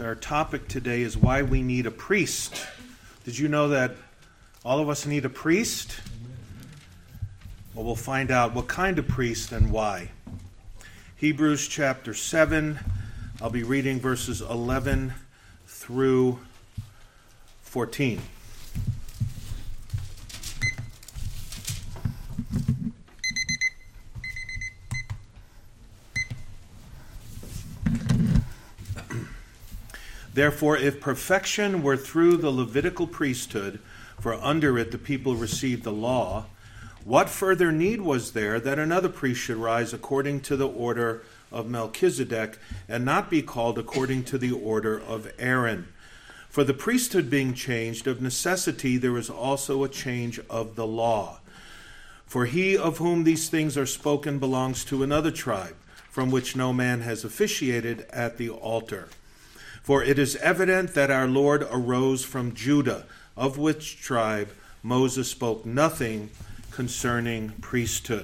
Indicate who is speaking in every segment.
Speaker 1: Our topic today is why we need a priest. Did you know that all of us need a priest? Well, we'll find out what kind of priest and why. Hebrews chapter 7, I'll be reading verses 11 through 14. Therefore, if perfection were through the Levitical priesthood, for under it the people received the law, what further need was there that another priest should rise according to the order of Melchizedek, and not be called according to the order of Aaron? For the priesthood being changed, of necessity there is also a change of the law. For he of whom these things are spoken belongs to another tribe, from which no man has officiated at the altar. For it is evident that our Lord arose from Judah, of which tribe Moses spoke nothing concerning priesthood.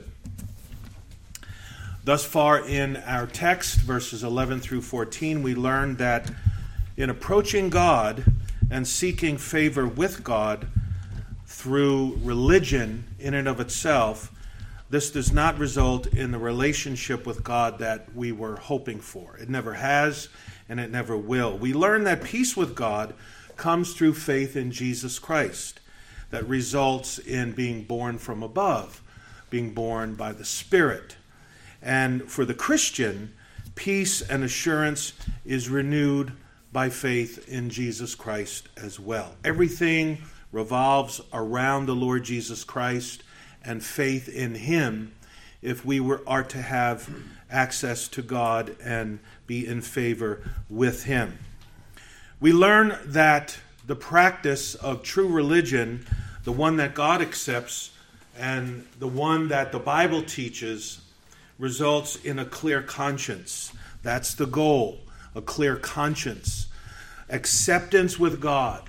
Speaker 1: Thus far in our text, verses 11 through 14, we learn that in approaching God and seeking favor with God through religion in and of itself, this does not result in the relationship with God that we were hoping for. It never has, and it never will. We learn that peace with God comes through faith in Jesus Christ, that results in being born from above, being born by the Spirit. And for the Christian, peace and assurance is renewed by faith in Jesus Christ as well. Everything revolves around the Lord Jesus Christ and faith in Him if we are to have access to God and be in favor with Him. We learn that the practice of true religion, the one that God accepts and the one that the Bible teaches, results in a clear conscience. That's the goal, a clear conscience. Acceptance with God,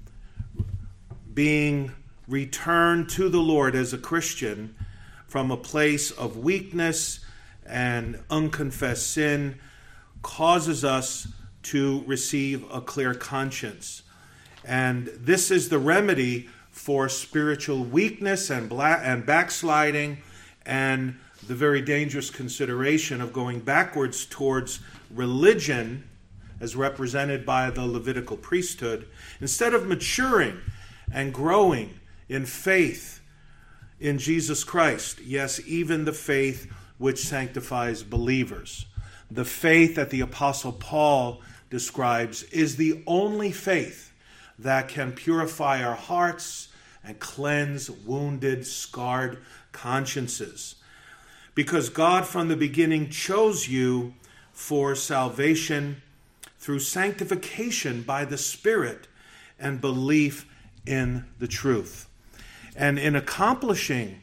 Speaker 1: being returned to the Lord as a Christian from a place of weakness and unconfessed sin, causes us to receive a clear conscience. And this is the remedy for spiritual weakness and backsliding, and the very dangerous consideration of going backwards towards religion as represented by the Levitical priesthood, instead of maturing and growing in faith in Jesus Christ. Yes, even the faith which sanctifies believers. The faith that the Apostle Paul describes is the only faith that can purify our hearts and cleanse wounded, scarred consciences. Because God from the beginning chose you for salvation through sanctification by the Spirit and belief in the truth. And in accomplishing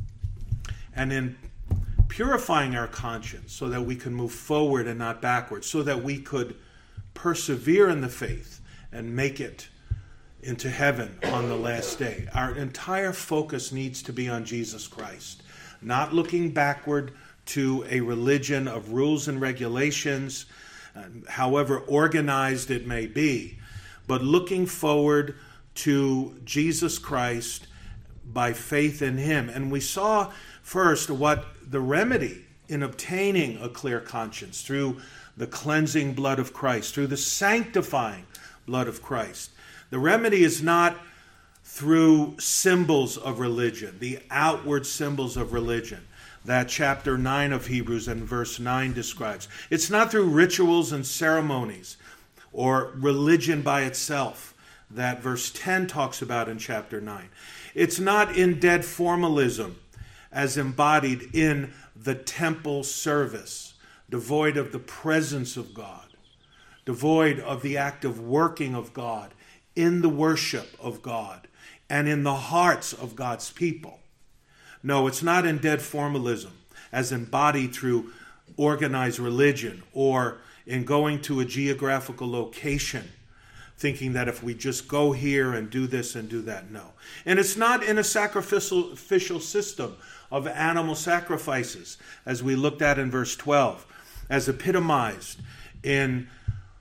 Speaker 1: and in purifying our conscience so that we can move forward and not backwards, so that we could persevere in the faith and make it into heaven on the last day. Our entire focus needs to be on Jesus Christ, not looking backward to a religion of rules and regulations, however organized it may be, but looking forward to Jesus Christ by faith in Him. And we saw first what the remedy in obtaining a clear conscience through the cleansing blood of Christ, through the sanctifying blood of Christ. The remedy is not through symbols of religion, the outward symbols of religion that chapter 9 of Hebrews and verse 9 describes. It's not through rituals and ceremonies or religion by itself that verse 10 talks about in chapter 9. It's not in dead formalism as embodied in the temple service, devoid of the presence of God, devoid of the active working of God in the worship of God and in the hearts of God's people. No, it's not in dead formalism as embodied through organized religion or in going to a geographical location, thinking that if we just go here and do this and do that. No. And it's not in a sacrificial system of animal sacrifices, as we looked at in verse 12, as epitomized in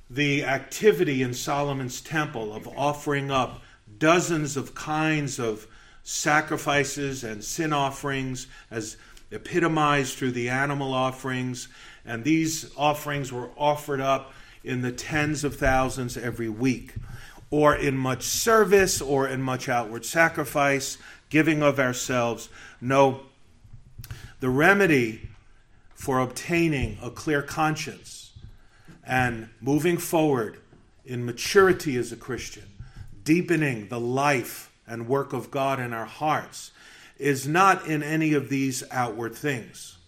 Speaker 1: the activity in Solomon's temple of offering up dozens of kinds of sacrifices and sin offerings as epitomized through the animal offerings. And these offerings were offered up in the tens of thousands every week, or in much service, or in much outward sacrifice, giving of ourselves. No, the remedy for obtaining a clear conscience and moving forward in maturity as a Christian, deepening the life and work of God in our hearts, is not in any of these outward things.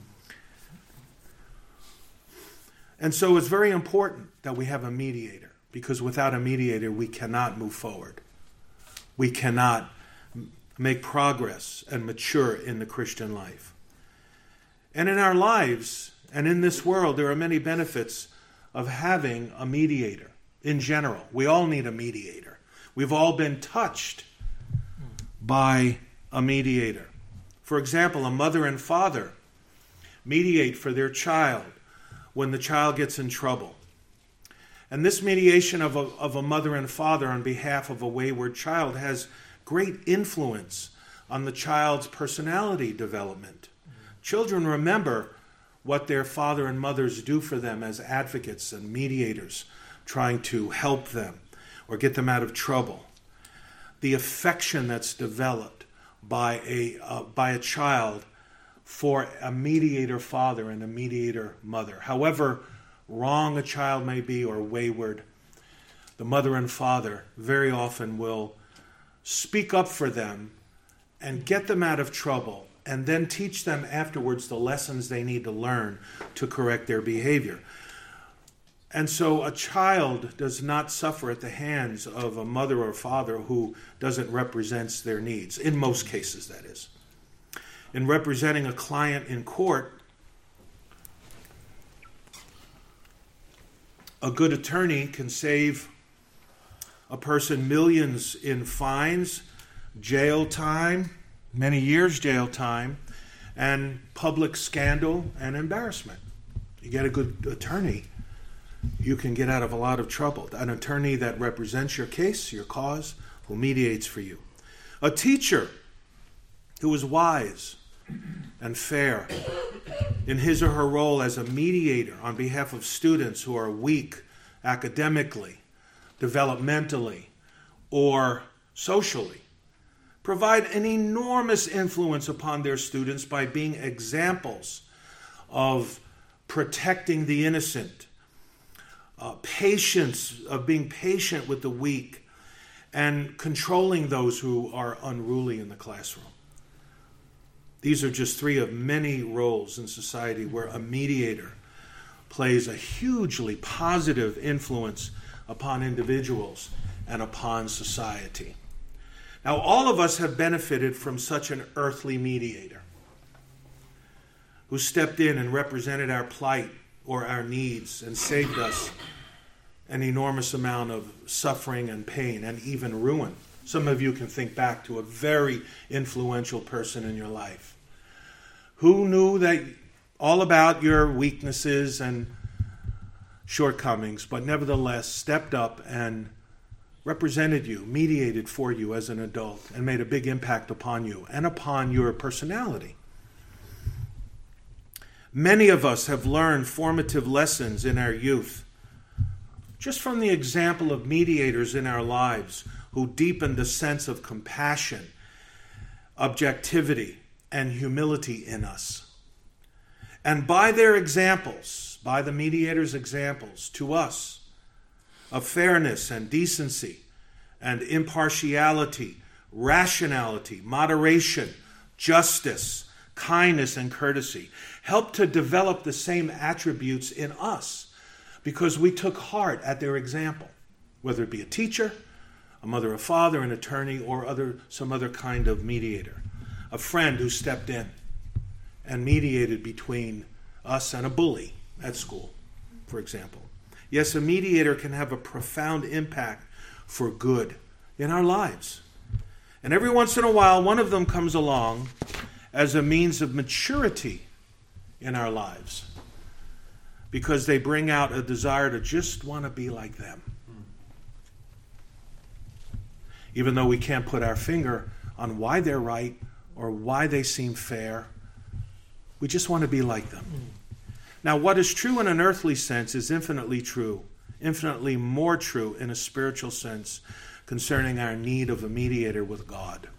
Speaker 1: And so it's very important that we have a mediator, because without a mediator we cannot move forward. We cannot make progress and mature in the Christian life. And in our lives and in this world, there are many benefits of having a mediator in general. We all need a mediator. We've all been touched by a mediator. For example, a mother and father mediate for their child when the child gets in trouble. And this mediation of a mother and father on behalf of a wayward child has great influence on the child's personality development. Children remember what their father and mothers do for them as advocates and mediators, trying to help them or get them out of trouble. The affection that's developed by a child for a mediator father and a mediator mother. However wrong a child may be or wayward, the mother and father very often will speak up for them and get them out of trouble, and then teach them afterwards the lessons they need to learn to correct their behavior. And so a child does not suffer at the hands of a mother or father who doesn't represent their needs, in most cases, that is. In representing a client in court, a good attorney can save a person millions in fines, jail time, many years jail time, and public scandal and embarrassment. You get a good attorney, you can get out of a lot of trouble. An attorney that represents your case, your cause, who mediates for you. A teacher who is wise and fair in his or her role as a mediator on behalf of students who are weak academically, developmentally, or socially, provide an enormous influence upon their students by being examples of protecting the innocent, patience, of being patient with the weak, and controlling those who are unruly in the classroom. These are just three of many roles in society where a mediator plays a hugely positive influence upon individuals and upon society. Now, all of us have benefited from such an earthly mediator who stepped in and represented our plight or our needs and saved us an enormous amount of suffering and pain and even ruin. Some of you can think back to a very influential person in your life who knew that all about your weaknesses and shortcomings, but nevertheless stepped up and represented you, mediated for you as an adult, and made a big impact upon you and upon your personality. Many of us have learned formative lessons in our youth just from the example of mediators in our lives who deepened the sense of compassion, objectivity, and humility in us. And by their examples, by the mediators' examples to us of fairness and decency and impartiality, rationality, moderation, justice, kindness, and courtesy, helped to develop the same attributes in us because we took heart at their example, whether it be a teacher, a mother, a father, an attorney, or some other kind of mediator, a friend who stepped in and mediated between us and a bully at school, for example. Yes, a mediator can have a profound impact for good in our lives. And every once in a while, one of them comes along as a means of maturity in our lives. because they bring out a desire to just want to be like them. Even though we can't put our finger on why they're right or why they seem fair, we just want to be like them. Now, what is true in an earthly sense is infinitely true, infinitely more true in a spiritual sense concerning our need of a mediator with God.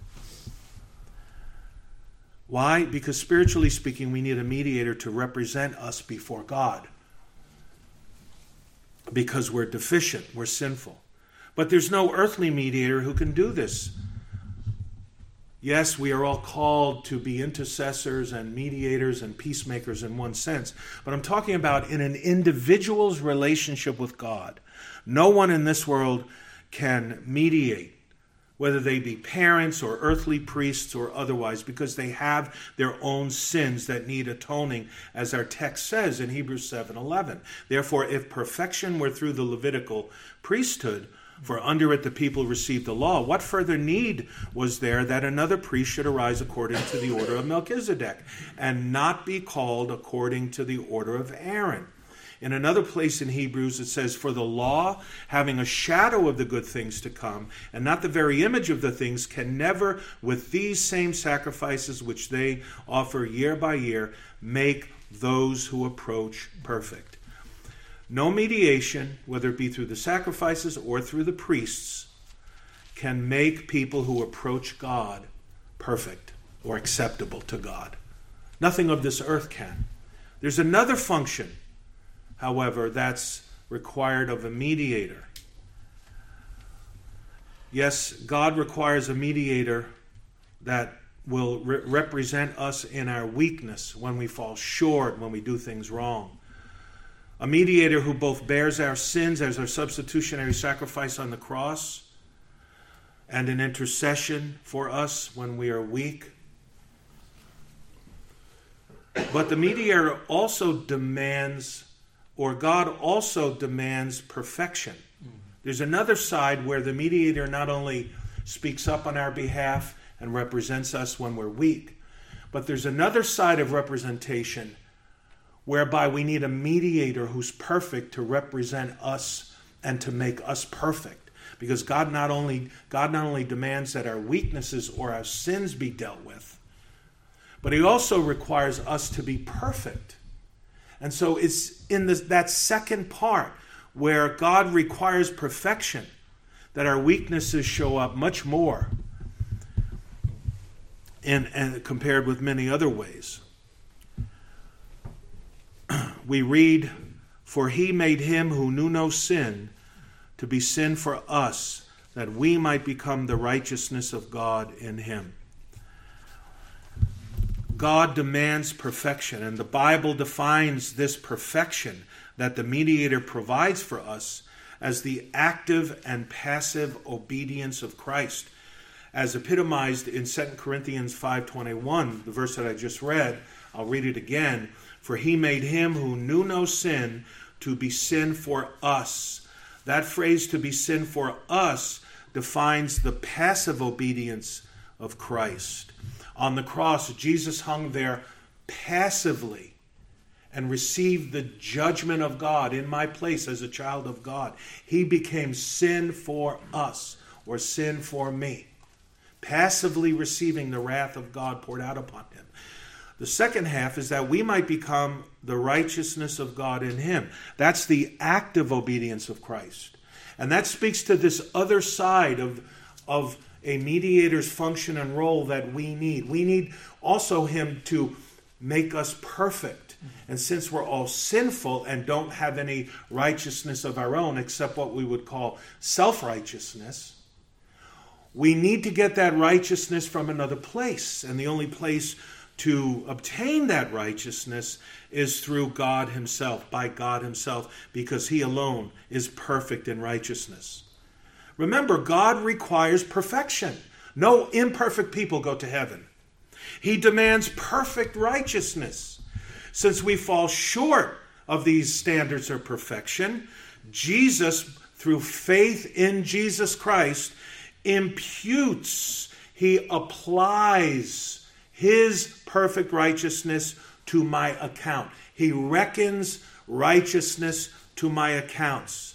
Speaker 1: Why? Because spiritually speaking, we need a mediator to represent us before God. Because we're deficient, we're sinful. But there's no earthly mediator who can do this. Yes, we are all called to be intercessors and mediators and peacemakers in one sense. But I'm talking about in an individual's relationship with God. No one in this world can mediate, whether they be parents or earthly priests or otherwise, because they have their own sins that need atoning, as our text says in Hebrews 7:11. Therefore, if perfection were through the Levitical priesthood, for under it the people received the law, what further need was there that another priest should arise according to the order of Melchizedek, and not be called according to the order of Aaron? In another place in Hebrews it says, for the law, having a shadow of the good things to come, and not the very image of the things, can never, with these same sacrifices which they offer year by year, make those who approach perfect. No mediation, whether it be through the sacrifices or through the priests, can make people who approach God perfect or acceptable to God. Nothing of this earth can. There's another function, however, that's required of a mediator. Yes, God requires a mediator that will represent us in our weakness when we fall short, when we do things wrong. A mediator who both bears our sins as our substitutionary sacrifice on the cross and an intercession for us when we are weak. But the mediator also demands, or God also demands, perfection. There's another side where the mediator not only speaks up on our behalf and represents us when we're weak, but there's another side of representation whereby we need a mediator who's perfect to represent us and to make us perfect. Because God not only demands that our weaknesses or our sins be dealt with, but he also requires us to be perfect. And so it's in that second part where God requires perfection that our weaknesses show up much more and compared with many other ways. We read, for he made him who knew no sin to be sin for us, that we might become the righteousness of God in him. God demands perfection, and the Bible defines this perfection that the mediator provides for us as the active and passive obedience of Christ, as epitomized in 2 Corinthians 5:21, the verse that I just read. I'll read it again. For he made him who knew no sin to be sin for us. That phrase, to be sin for us, defines the passive obedience of Christ. On the cross, Jesus hung there passively and received the judgment of God in my place as a child of God. He became sin for us, or sin for me, passively receiving the wrath of God poured out upon him. The second half is that we might become the righteousness of God in him. That's the active obedience of Christ. And that speaks to this other side of a mediator's function and role that we need. We need also him to make us perfect. And since we're all sinful and don't have any righteousness of our own except what we would call self-righteousness, we need to get that righteousness from another place. And the only place to obtain that righteousness is through God himself, by God himself, because he alone is perfect in righteousness. Remember, God requires perfection. No imperfect people go to heaven. He demands perfect righteousness. Since we fall short of these standards of perfection, Jesus, through faith in Jesus Christ, imputes, he applies his perfect righteousness to my account. He reckons righteousness to my account.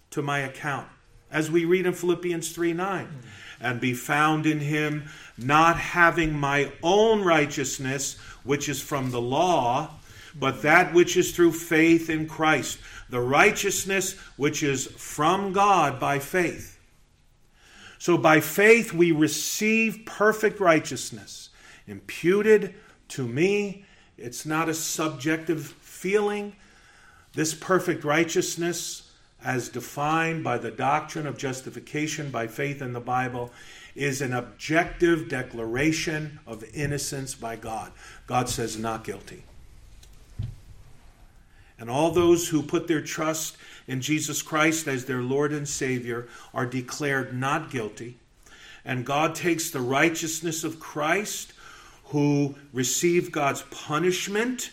Speaker 1: As we read in Philippians 3:9, and be found in him, not having my own righteousness, which is from the law, but that which is through faith in Christ, the righteousness which is from God by faith. So by faith we receive perfect righteousness, imputed to me. It's not a subjective feeling. This perfect righteousness, as defined by the doctrine of justification by faith in the Bible, is an objective declaration of innocence by God. God says, not guilty. And all those who put their trust in Jesus Christ as their Lord and Savior are declared not guilty. And God takes the righteousness of Christ, who received God's punishment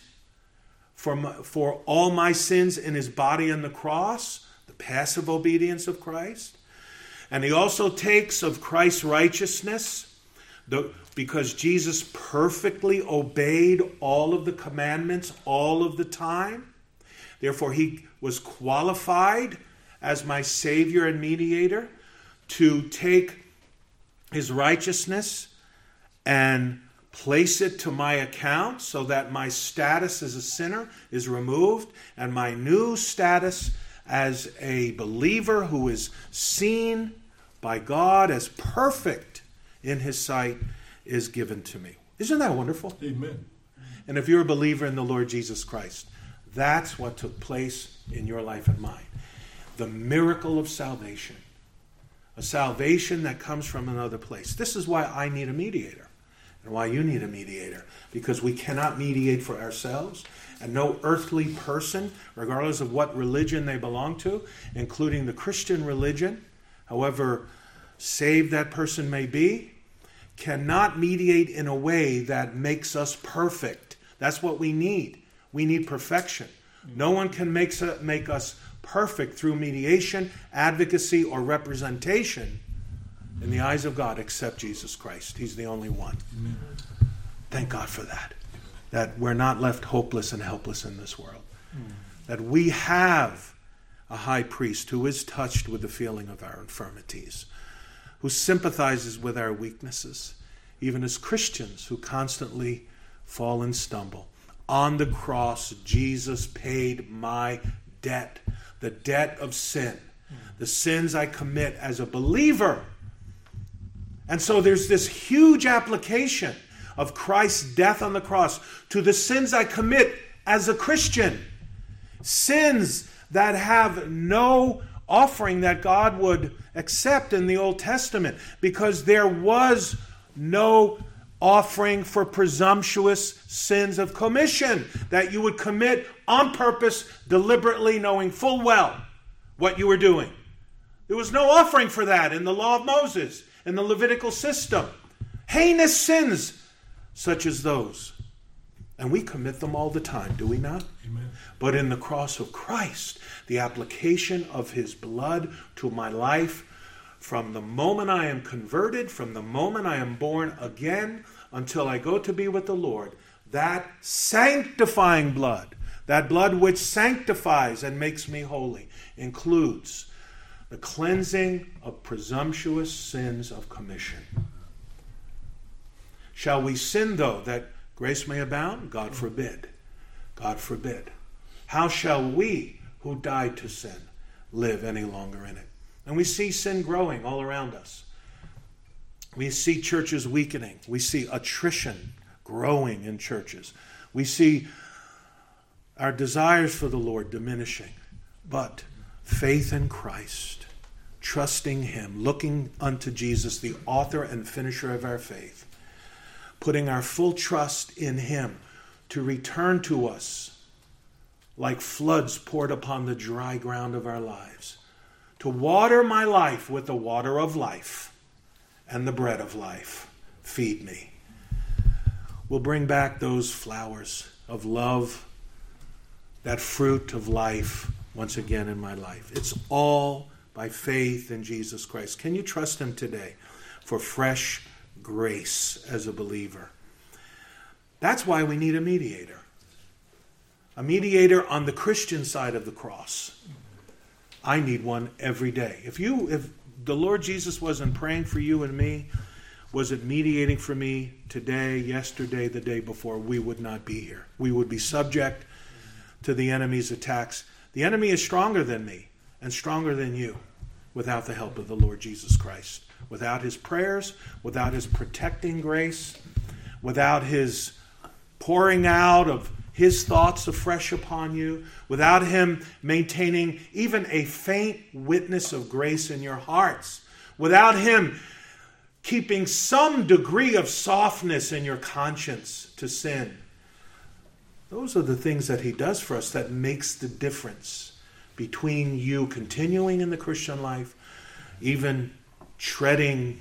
Speaker 1: for all my sins in his body on the cross, the passive obedience of Christ. And he also takes of Christ's righteousness, because Jesus perfectly obeyed all of the commandments all of the time. Therefore, he was qualified as my Savior and mediator to take his righteousness and place it to my account so that my status as a sinner is removed and my new status as a believer who is seen by God as perfect in his sight is given to me. Isn't that wonderful?
Speaker 2: Amen.
Speaker 1: And if you're a believer in the Lord Jesus Christ, that's what took place in your life and mine. The miracle of salvation. A salvation that comes from another place. This is why I need a mediator. And why you need a mediator. Because we cannot mediate for ourselves. And no earthly person, regardless of what religion they belong to, including the Christian religion, however saved that person may be, cannot mediate in a way that makes us perfect. That's what we need. We need perfection. No one can make us perfect through mediation, advocacy, or representation in the eyes of God except Jesus Christ. He's the only one. Amen. Thank God for that. That we're not left hopeless and helpless in this world. That we have a high priest who is touched with the feeling of our infirmities, who sympathizes with our weaknesses, even as Christians who constantly fall and stumble. On the cross, Jesus paid my debt, the debt of sin, the sins I commit as a believer. And so there's this huge application of Christ's death on the cross to the sins I commit as a Christian. Sins that have no offering that God would accept in the Old Testament, because there was no offering for presumptuous sins of commission that you would commit on purpose, deliberately, knowing full well what you were doing. There was no offering for that in the law of Moses, in the Levitical system. Heinous sins such as those. And we commit them all the time, do we not?
Speaker 2: Amen.
Speaker 1: But in the cross of Christ, the application of his blood to my life, from the moment I am converted, from the moment I am born again, until I go to be with the Lord, that sanctifying blood, that blood which sanctifies and makes me holy, includes the cleansing of presumptuous sins of commission. Shall we sin, though, that grace may abound? God forbid. God forbid. How shall we, who died to sin, live any longer in it? And we see sin growing all around us. We see churches weakening. We see attrition growing in churches. We see our desires for the Lord diminishing. But faith in Christ, trusting him, looking unto Jesus, the author and finisher of our faith, putting our full trust in him to return to us like floods poured upon the dry ground of our lives, to water my life with the water of life and the bread of life. Feed me. We'll bring back those flowers of love, that fruit of life once again in my life. It's all by faith in Jesus Christ. Can you trust him today for fresh grace as a believer? That's why we need a mediator. A mediator on the Christian side of the cross. I need one every day. If the Lord Jesus wasn't praying for you and me, wasn't mediating for me today, yesterday, the day before, we would not be here. We would be subject to the enemy's attacks. The enemy is stronger than me and stronger than you without the help of the Lord Jesus Christ. Without his prayers, without his protecting grace, without his pouring out of his thoughts afresh upon you, without him maintaining even a faint witness of grace in your hearts, without him keeping some degree of softness in your conscience to sin. Those are the things that he does for us that makes the difference between you continuing in the Christian life, even treading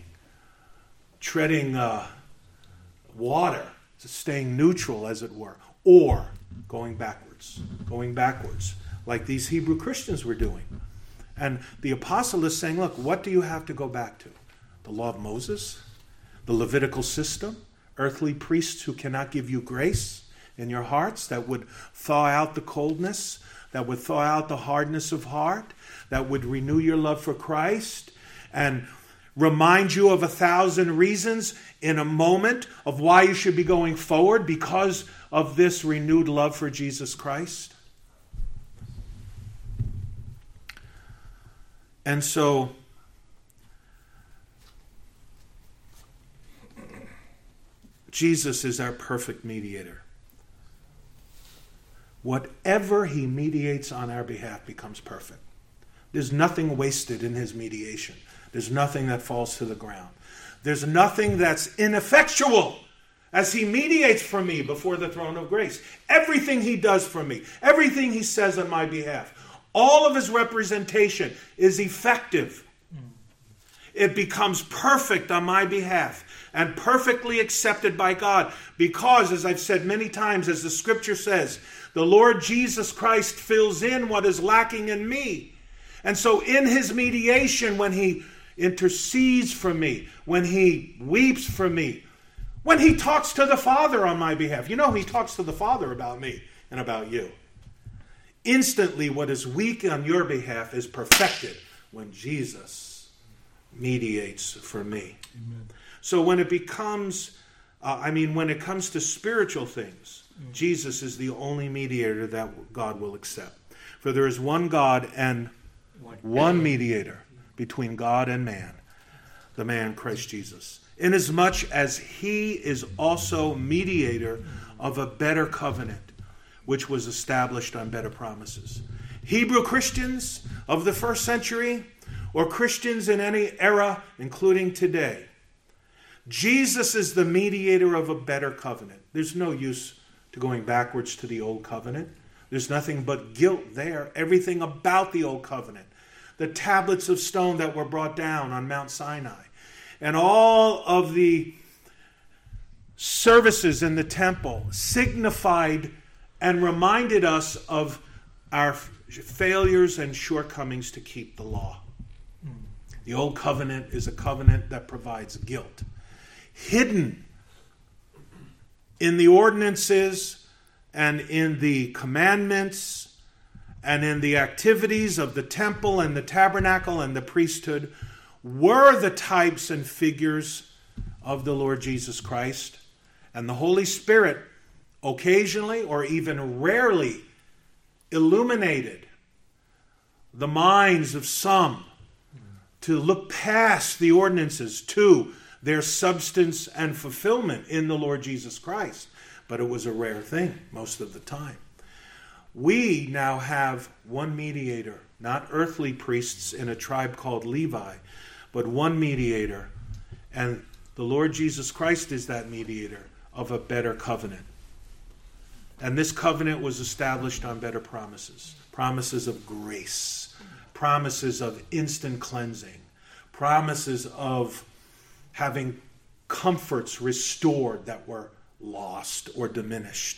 Speaker 1: water, staying neutral as it were, or going backwards, like these Hebrew Christians were doing. And the apostle is saying, look, what do you have to go back to? The law of Moses, the Levitical system, earthly priests who cannot give you grace in your hearts, that would thaw out the coldness, that would thaw out the hardness of heart, that would renew your love for Christ and remind you of 1,000 reasons in a moment of why you should be going forward because of this renewed love for Jesus Christ. And so, Jesus is our perfect mediator. Whatever he mediates on our behalf becomes perfect. There's nothing wasted in his mediation. There's nothing that falls to the ground. There's nothing that's ineffectual as he mediates for me before the throne of grace. Everything he does for me, everything he says on my behalf, all of his representation is effective. It becomes perfect on my behalf and perfectly accepted by God because, as I've said many times, as the scripture says, the Lord Jesus Christ fills in what is lacking in me. And so in his mediation, when he intercedes for me, when he weeps for me, when he talks to the Father on my behalf, he talks to the Father about me and about you. Instantly, what is weak on your behalf is perfected when Jesus mediates for me. Amen. So when it becomes, when it comes to spiritual things, Jesus is the only mediator that God will accept. For there is one God and one mediator between God and man, the man Christ Jesus. Inasmuch as he is also mediator of a better covenant, which was established on better promises. Hebrew Christians of the first century, or Christians in any era, including today, Jesus is the mediator of a better covenant. There's no use to going backwards to the old covenant. There's nothing but guilt there. Everything about the old covenant. The tablets of stone that were brought down on Mount Sinai. And all of the services in the temple signified and reminded us of our failures and shortcomings to keep the law. The old covenant is a covenant that provides guilt. Hidden in the ordinances and in the commandments and in the activities of the temple and the tabernacle and the priesthood were the types and figures of the Lord Jesus Christ. And the Holy Spirit occasionally or even rarely illuminated the minds of some to look past the ordinances to their substance and fulfillment in the Lord Jesus Christ. But it was a rare thing most of the time. We now have one mediator, not earthly priests in a tribe called Levi, but one mediator. And the Lord Jesus Christ is that mediator of a better covenant. And this covenant was established on better promises. Promises of grace. Promises of instant cleansing. Promises of having comforts restored that were lost or diminished.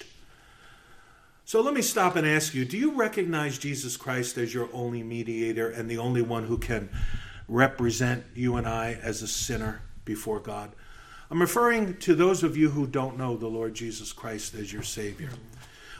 Speaker 1: So let me stop and ask you, do you recognize Jesus Christ as your only mediator and the only one who can represent you and I as a sinner before God? I'm referring to those of you who don't know the Lord Jesus Christ as your Savior.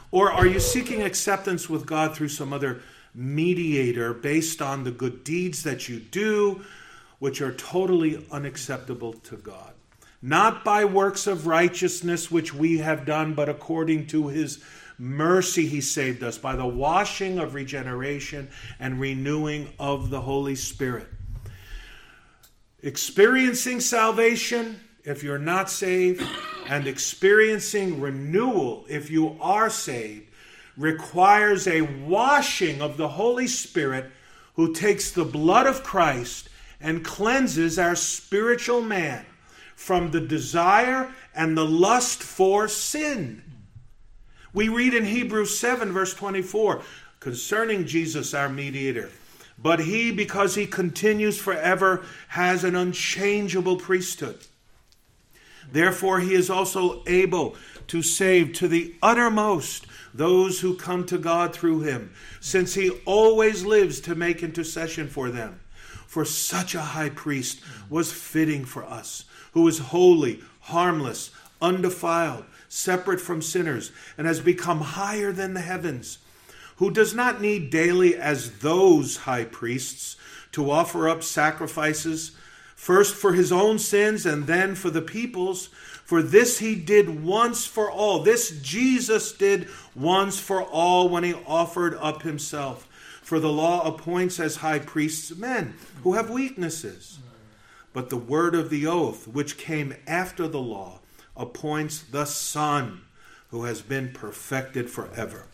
Speaker 1: Or are you seeking acceptance with God through some other mediator based on the good deeds that you do, which are totally unacceptable to God? Not by works of righteousness which we have done, but according to his mercy he saved us by the washing of regeneration and renewing of the Holy Spirit. Experiencing salvation if you're not saved, and experiencing renewal if you are saved, requires a washing of the Holy Spirit, who takes the blood of Christ and cleanses our spiritual man from the desire and the lust for sin. We read in Hebrews 7 verse 24 concerning Jesus our mediator. But he, because he continues forever, has an unchangeable priesthood. Therefore he is also able to save to the uttermost those who come to God through him, since he always lives to make intercession for them. For such a high priest was fitting for us, who is holy, harmless, undefiled, separate from sinners, and has become higher than the heavens, who does not need daily, as those high priests, to offer up sacrifices, first for his own sins and then for the people's. For this he did once for all. This Jesus did once for all when he offered up himself. For the law appoints as high priests men who have weaknesses. But the word of the oath, which came after the law, appoints the Son, who has been perfected forever.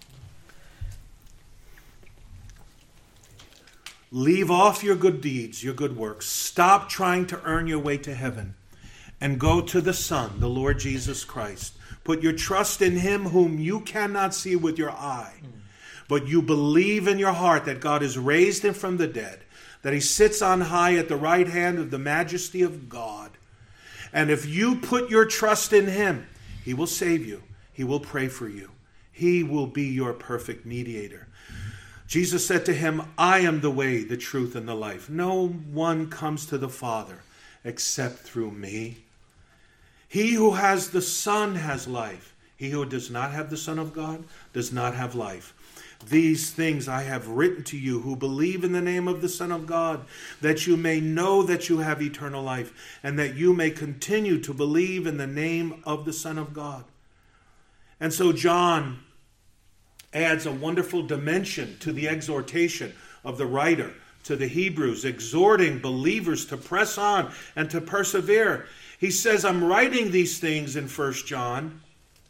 Speaker 1: Leave off your good deeds, your good works. Stop trying to earn your way to heaven. And go to the Son, the Lord Jesus Christ. Put your trust in him whom you cannot see with your eye. But you believe in your heart that God has raised him from the dead, that he sits on high at the right hand of the majesty of God. And if you put your trust in him, he will save you. He will pray for you. He will be your perfect mediator. Jesus said to him, I am the way, the truth, and the life. No one comes to the Father except through me. He who has the Son has life. He who does not have the Son of God does not have life. These things I have written to you who believe in the name of the Son of God, that you may know that you have eternal life, and that you may continue to believe in the name of the Son of God. And so John adds a wonderful dimension to the exhortation of the writer to the Hebrews, exhorting believers to press on and to persevere. He says, I'm writing these things in 1 John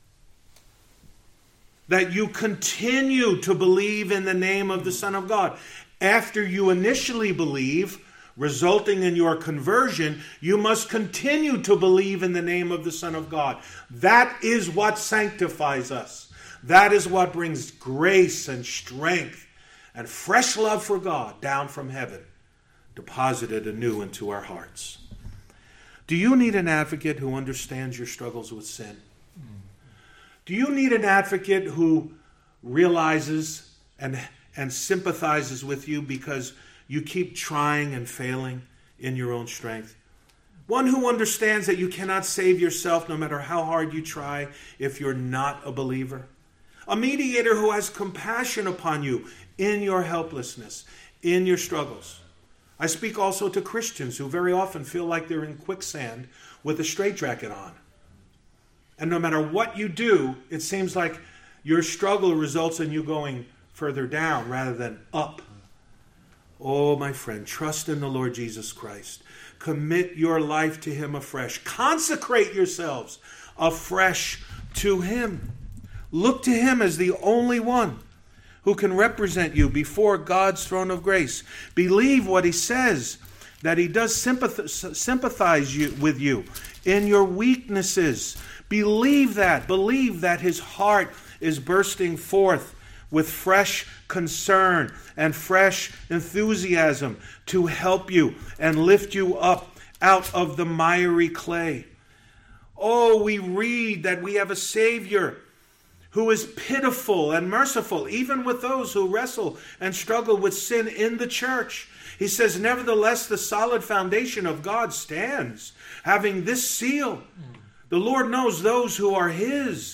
Speaker 1: that you continue to believe in the name of the Son of God. After you initially believe, resulting in your conversion, you must continue to believe in the name of the Son of God. That is what sanctifies us. That is what brings grace and strength and fresh love for God down from heaven, deposited anew into our hearts. Do you need an advocate who understands your struggles with sin? Do you need an advocate who realizes and sympathizes with you because you keep trying and failing in your own strength? One who understands that you cannot save yourself no matter how hard you try if you're not a believer? A mediator who has compassion upon you in your helplessness, in your struggles. I speak also to Christians who very often feel like they're in quicksand with a straitjacket on. And no matter what you do, it seems like your struggle results in you going further down rather than up. Oh, my friend, trust in the Lord Jesus Christ. Commit your life to him afresh. Consecrate yourselves afresh to him. Look to him as the only one who can represent you before God's throne of grace. Believe what he says, that he does sympathize with you in your weaknesses. Believe that. Believe that his heart is bursting forth with fresh concern and fresh enthusiasm to help you and lift you up out of the miry clay. Oh, we read that we have a Savior who is pitiful and merciful, even with those who wrestle and struggle with sin in the church. He says, nevertheless, the solid foundation of God stands, having this seal. The Lord knows those who are his.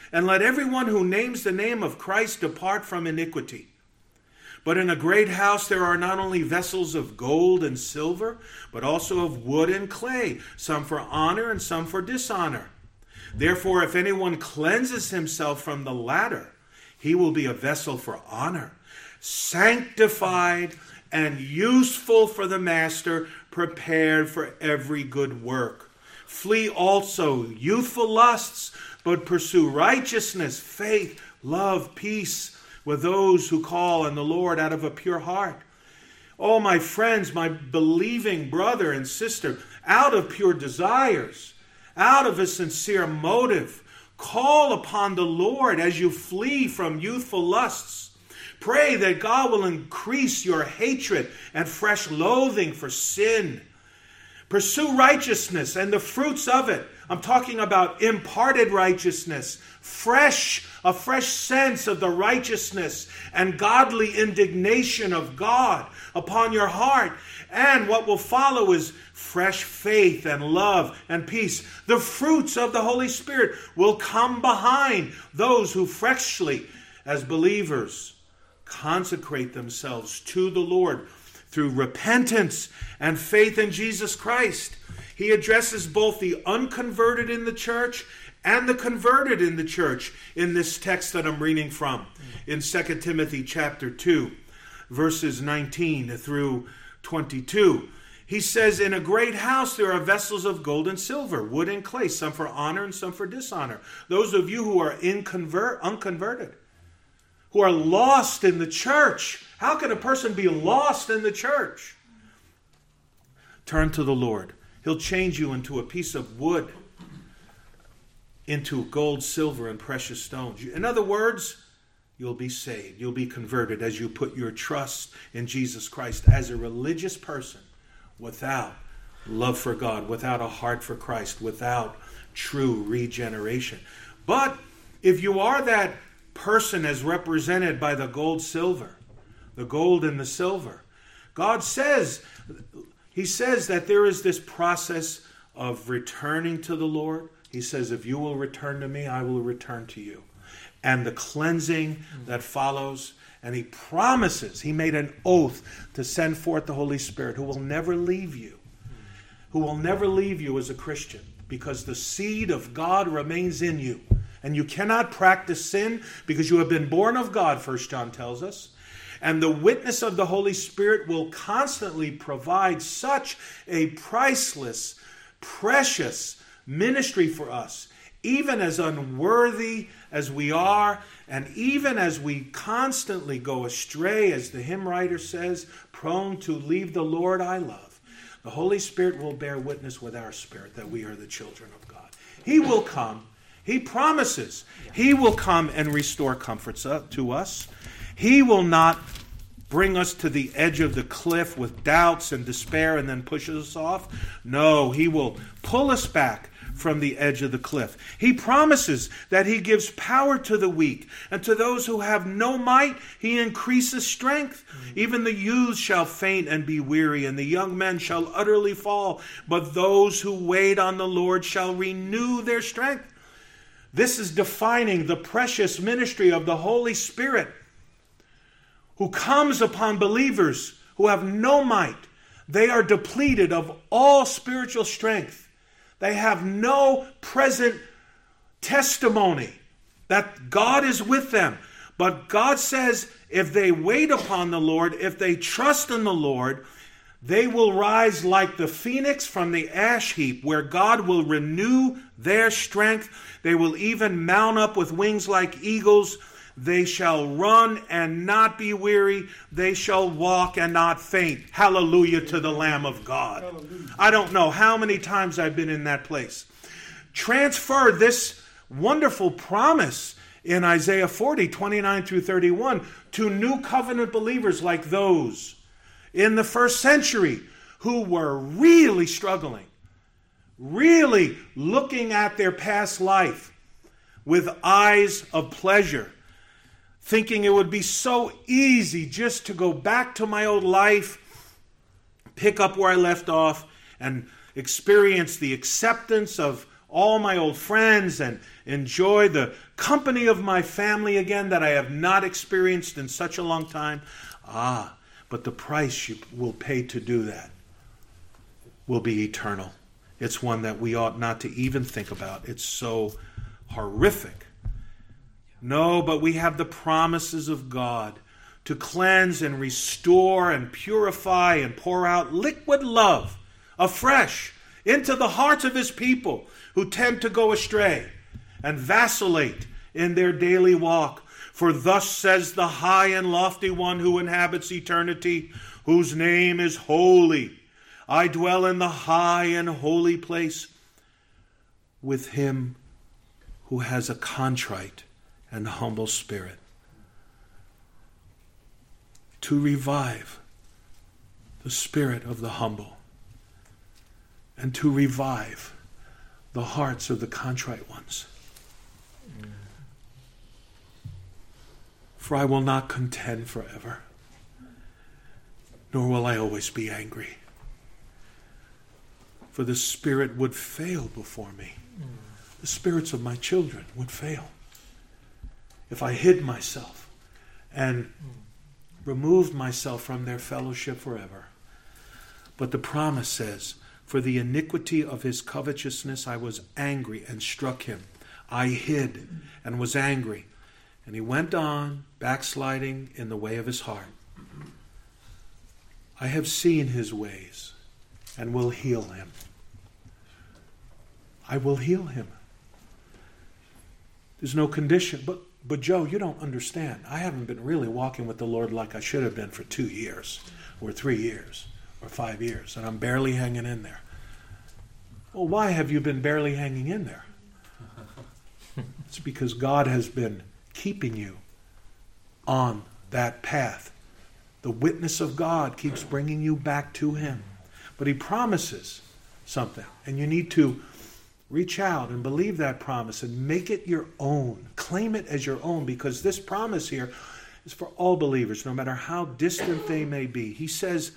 Speaker 1: And let everyone who names the name of Christ depart from iniquity. But in a great house there are not only vessels of gold and silver, but also of wood and clay, some for honor and some for dishonor. Therefore, if anyone cleanses himself from the latter, he will be a vessel for honor, sanctified and useful for the master, prepared for every good work. Flee also youthful lusts, but pursue righteousness, faith, love, peace with those who call on the Lord out of a pure heart. Oh, my friends, my believing brother and sister, out of pure desires, out of a sincere motive, call upon the Lord as you flee from youthful lusts. Pray that God will increase your hatred and fresh loathing for sin. Pursue righteousness and the fruits of it. I'm talking about imparted righteousness, a fresh sense of the righteousness and godly indignation of God upon your heart. And what will follow is fresh faith and love and peace. The fruits of the Holy Spirit will come behind those who freshly, as believers, consecrate themselves to the Lord through repentance and faith in Jesus Christ. He addresses both the unconverted in the church and the converted in the church in this text that I'm reading from in 2 Timothy chapter 2, verses 19 through 22. He says, in a great house there are vessels of gold and silver, wood and clay, some for honor and some for dishonor. Those of you who are unconverted, who are lost in the church. How can a person be lost in the church? Turn to the Lord. He'll change you into a piece of wood, into gold, silver, and precious stones. In other words, you'll be saved. You'll be converted as you put your trust in Jesus Christ as a religious person without love for God, without a heart for Christ, without true regeneration. But if you are that person as represented by the gold and the silver, God says, He says that there is this process of returning to the Lord. He says, if you will return to me, I will return to you. And the cleansing that follows. And He promises, He made an oath to send forth the Holy Spirit who will never leave you. Who will never leave you as a Christian. Because the seed of God remains in you. And you cannot practice sin because you have been born of God, 1 John tells us. And the witness of the Holy Spirit will constantly provide such a priceless, precious ministry for us, even as unworthy as we are, and even as we constantly go astray, as the hymn writer says, prone to leave the Lord I love. The Holy Spirit will bear witness with our spirit that we are the children of God. He will come. He promises He will come and restore comforts to us. He will not bring us to the edge of the cliff with doubts and despair and then push us off. No, He will pull us back from the edge of the cliff. He promises that He gives power to the weak, and to those who have no might, He increases strength. Even the youths shall faint and be weary, and the young men shall utterly fall. But those who wait on the Lord shall renew their strength. This is defining the precious ministry of the Holy Spirit who comes upon believers who have no might. They are depleted of all spiritual strength. They have no present testimony that God is with them. But God says if they wait upon the Lord, if they trust in the Lord, they will rise like the phoenix from the ash heap, where God will renew their strength. They will even mount up with wings like eagles. They shall run and not be weary. They shall walk and not faint. Hallelujah to the Lamb of God. Hallelujah. I don't know how many times I've been in that place. Transfer this wonderful promise in Isaiah 40, 29 through 31, to new covenant believers like those in the first century who were really struggling, really looking at their past life with eyes of pleasure, thinking it would be so easy just to go back to my old life, pick up where I left off, and experience the acceptance of all my old friends and enjoy the company of my family again that I have not experienced in such a long time. But the price you will pay to do that will be eternal. It's one that we ought not to even think about. It's so horrific. No, but we have the promises of God to cleanse and restore and purify and pour out liquid love afresh into the hearts of his people who tend to go astray and vacillate in their daily walk. For thus says the high and lofty one who inhabits eternity, whose name is holy. I dwell in the high and holy place with him who has a contrite and humble spirit, to revive the spirit of the humble and to revive the hearts of the contrite ones. For I will not contend forever, nor will I always be angry. For the spirit would fail before me. The spirits of my children would fail if I hid myself and removed myself from their fellowship forever. But the promise says, for the iniquity of his covetousness I was angry and struck him. I hid and was angry. And he went on, backsliding in the way of his heart. I have seen his ways and will heal him. I will heal him. There's no condition. But Joe, you don't understand. I haven't been really walking with the Lord like I should have been for 2 years or 3 years or 5 years, and I'm barely hanging in there. Well, why have you been barely hanging in there? It's because God has been keeping you on that path. The witness of God keeps bringing you back to him. But he promises something, and you need to reach out and believe that promise and make it your own. Claim it as your own, because this promise here is for all believers, no matter how distant they may be. He says,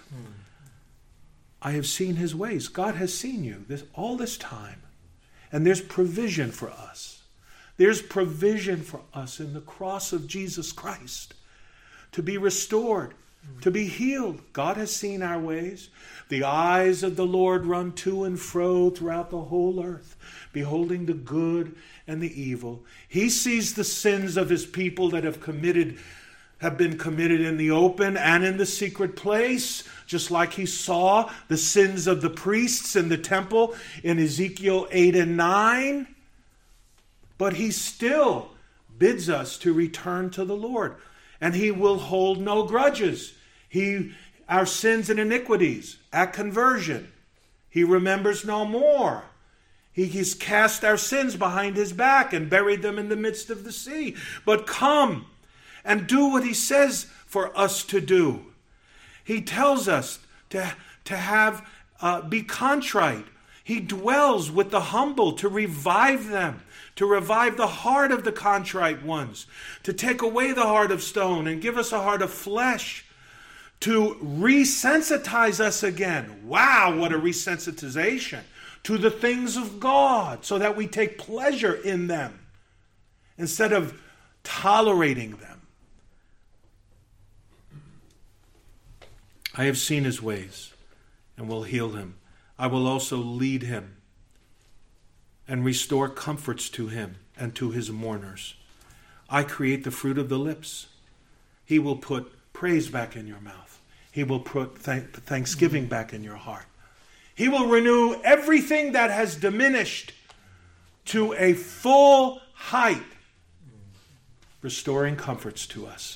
Speaker 1: I have seen his ways. God has seen you all this time. And there's provision for us. There's provision for us in the cross of Jesus Christ to be restored, to be healed. God has seen our ways. The eyes of the Lord run to and fro throughout the whole earth, beholding the good and the evil. He sees the sins of his people that have been committed in the open and in the secret place, just like he saw the sins of the priests in the temple in Ezekiel 8 and 9. But he still bids us to return to the Lord, and he will hold no grudges. Our sins and iniquities at conversion, he remembers no more. He's cast our sins behind his back and buried them in the midst of the sea. But come and do what he says for us to do. He tells us to be contrite. He dwells with the humble to revive them, to revive the heart of the contrite ones, to take away the heart of stone and give us a heart of flesh, to resensitize us again. Wow, what a resensitization to the things of God, so that we take pleasure in them instead of tolerating them. I have seen his ways and will heal him. I will also lead him and restore comforts to him and to his mourners. I create the fruit of the lips. He will put praise back in your mouth. He will put thanksgiving back in your heart. He will renew everything that has diminished to a full height, restoring comforts to us.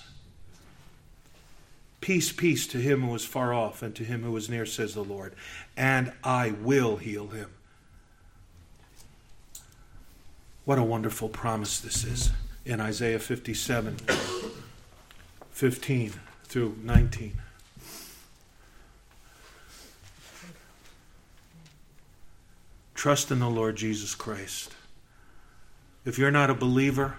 Speaker 1: Peace, peace to him who is far off and to him who is near, says the Lord, and I will heal him. What a wonderful promise this is in Isaiah 57, 15 through 19. Trust in the Lord Jesus Christ. If you're not a believer,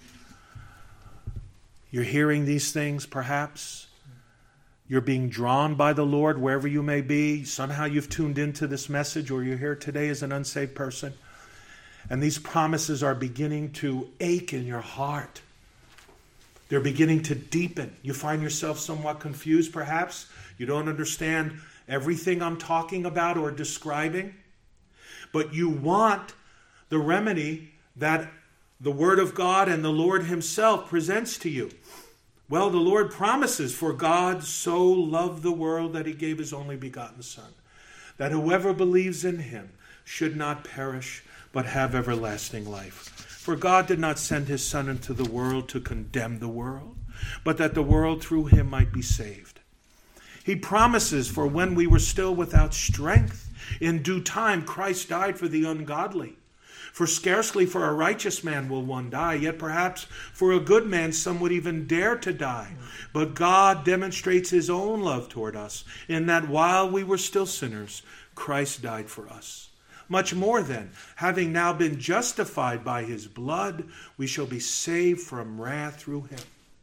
Speaker 1: you're hearing these things perhaps. You're being drawn by the Lord wherever you may be. Somehow you've tuned into this message, or you're here today as an unsaved person. And these promises are beginning to ache in your heart. They're beginning to deepen. You find yourself somewhat confused, perhaps. You don't understand everything I'm talking about or describing. But you want the remedy that the Word of God and the Lord Himself presents to you. Well, the Lord promises, for God so loved the world that He gave His only begotten Son, that whoever believes in Him should not perish, but have everlasting life. For God did not send His Son into the world to condemn the world, but that the world through Him might be saved. He promises, for when we were still without strength, in due time Christ died for the ungodly. For scarcely for a righteous man will one die, yet perhaps for a good man some would even dare to die. But God demonstrates His own love toward us, in that while we were still sinners, Christ died for us. Much more then, having now been justified by His blood, we shall be saved from wrath through Him.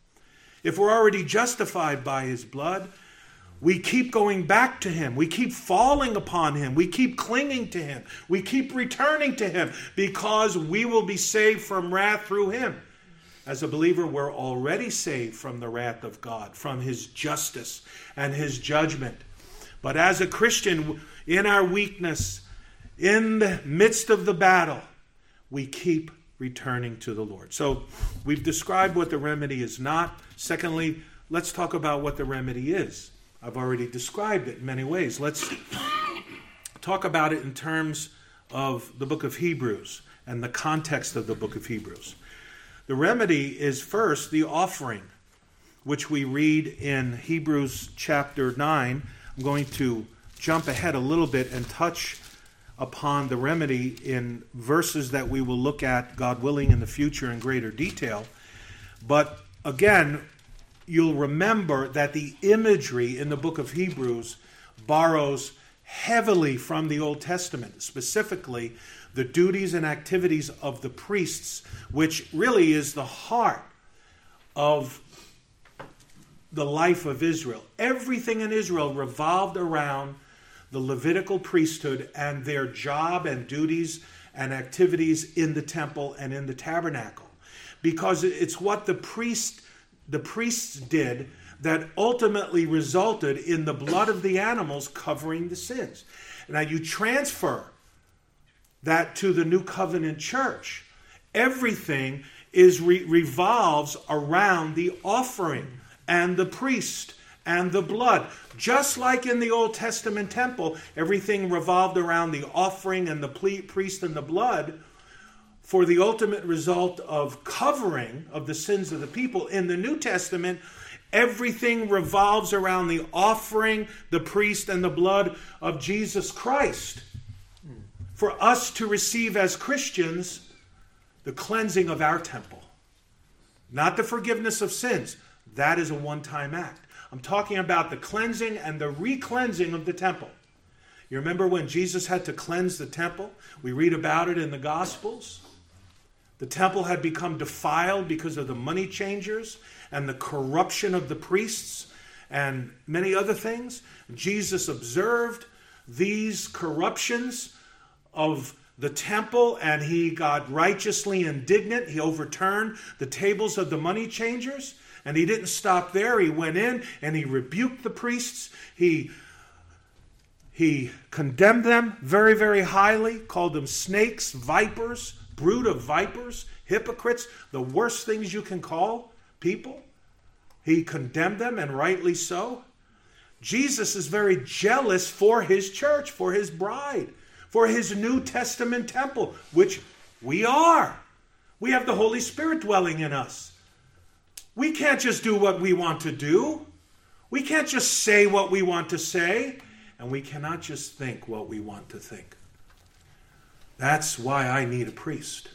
Speaker 1: If we're already justified by His blood, we keep going back to Him. We keep falling upon Him. We keep clinging to Him. We keep returning to Him because we will be saved from wrath through Him. As a believer, we're already saved from the wrath of God, from His justice and His judgment. But as a Christian, in our weakness, in the midst of the battle, we keep returning to the Lord. So we've described what the remedy is not. Secondly, let's talk about what the remedy is. I've already described it in many ways. Let's talk about it in terms of the book of Hebrews and the context of the book of Hebrews. The remedy is first the offering, which we read in Hebrews chapter 9. I'm going to jump ahead a little bit and touch upon the remedy in verses that we will look at, God willing, in the future in greater detail. But again, you'll remember that the imagery in the book of Hebrews borrows heavily from the Old Testament, specifically the duties and activities of the priests, which really is the heart of the life of Israel. Everything in Israel revolved around the Levitical priesthood and their job and duties and activities in the temple and in the tabernacle. Because it's what the priests did that ultimately resulted in the blood of the animals covering the sins. Now you transfer that to the New Covenant church. Everything revolves around the offering and the priest and the blood. Just like in the Old Testament temple, everything revolved around the offering and the priest and the blood for the ultimate result of covering of the sins of the people. In the New Testament, everything revolves around the offering, the priest, and the blood of Jesus Christ. For us to receive as Christians the cleansing of our temple. Not the forgiveness of sins. That is a one-time act. I'm talking about the cleansing and the re-cleansing of the temple. You remember when Jesus had to cleanse the temple? We read about it in the Gospels. The temple had become defiled because of the money changers and the corruption of the priests and many other things. Jesus observed these corruptions of the temple and he got righteously indignant. He overturned the tables of the money changers. And he didn't stop there. He went in and he rebuked the priests. He condemned them very, very highly, called them snakes, vipers, brood of vipers, hypocrites, the worst things you can call people. He condemned them, and rightly so. Jesus is very jealous for his church, for his bride, for his New Testament temple, which we are. We have the Holy Spirit dwelling in us. We can't just do what we want to do. We can't just say what we want to say. And we cannot just think what we want to think. That's why I need a priest.